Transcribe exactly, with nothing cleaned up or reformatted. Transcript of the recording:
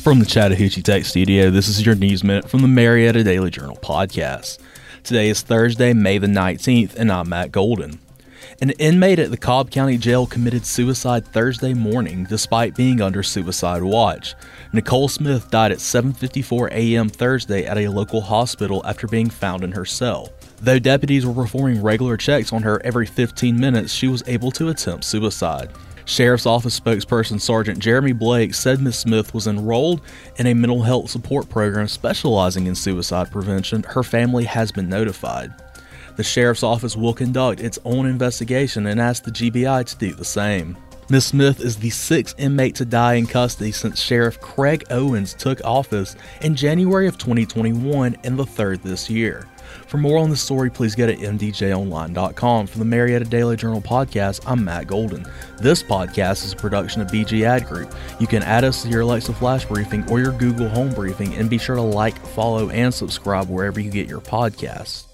From the Chattahoochee Tech Studio, this is your News Minute from the Marietta Daily Journal podcast. Today is Thursday, May the nineteenth, and I'm Matt Golden. An inmate at the Cobb County Jail committed suicide Thursday morning despite being under suicide watch. Nicole Smith died at seven fifty-four a.m. Thursday at a local hospital after being found in her cell. Though deputies were performing regular checks on her every fifteen minutes, she was able to attempt suicide. Sheriff's Office spokesperson Sergeant Jeremy Blake said Miz Smith was enrolled in a mental health support program specializing in suicide prevention. Her family has been notified. The Sheriff's Office will conduct its own investigation and ask the G B I to do the same. Miz Smith is the sixth inmate to die in custody since Sheriff Craig Owens took office in January of twenty twenty-one and the third this year. For more on the story, please go to m d j online dot com. For the Marietta Daily Journal podcast, I'm Matt Golden. This podcast is a production of B G Ad Group. You can add us to your Alexa Flash Briefing or your Google Home Briefing, and be sure to like, follow, and subscribe wherever you get your podcasts.